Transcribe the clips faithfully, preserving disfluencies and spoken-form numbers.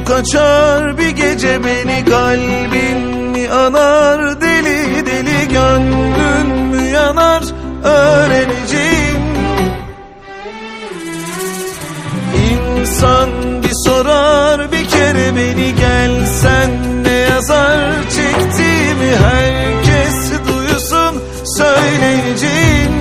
Ufuk açar bir gece beni, kalbin mi anar, deli deli gönlün mü yanar, öğreneceğim. İnsan bir sorar bir kere beni, gelsen ne yazar, çektiğimi herkes duysun, söyleyeceğim.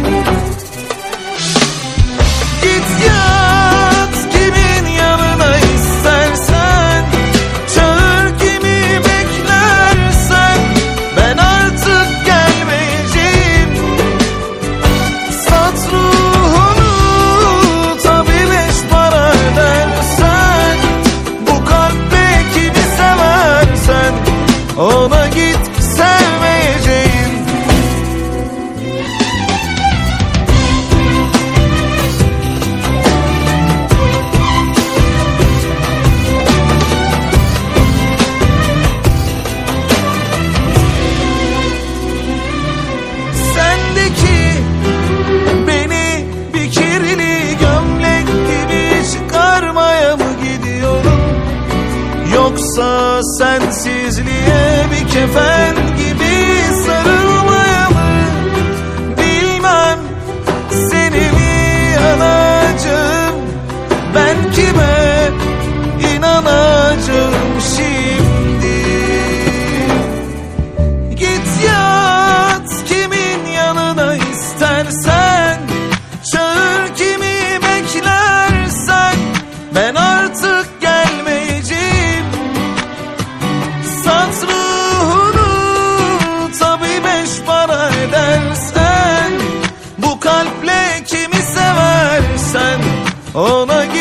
Git yat kimin yanına istersen, çağır kimi beklersen, ben artık gelmeyeceğim. Sat ruhunu tabi beş para edersen, bu kalple kimi seversen, ona git sevmeyeceğim. Sendeki beni bir kirli gömlek gibi çıkarmaya mı gidiyorum, yoksa sensizliğe bir kefen gibi sarılmaya mı? Bilmem seni mi yanacağım, ben kime inanacağım şimdi? Git yat kimin yanına istersen, çağır kimi beklersen, ben artık gelmeyeceğim. Sat ruhunu tabi beş para edersen, bu kalple kimi seversen, ona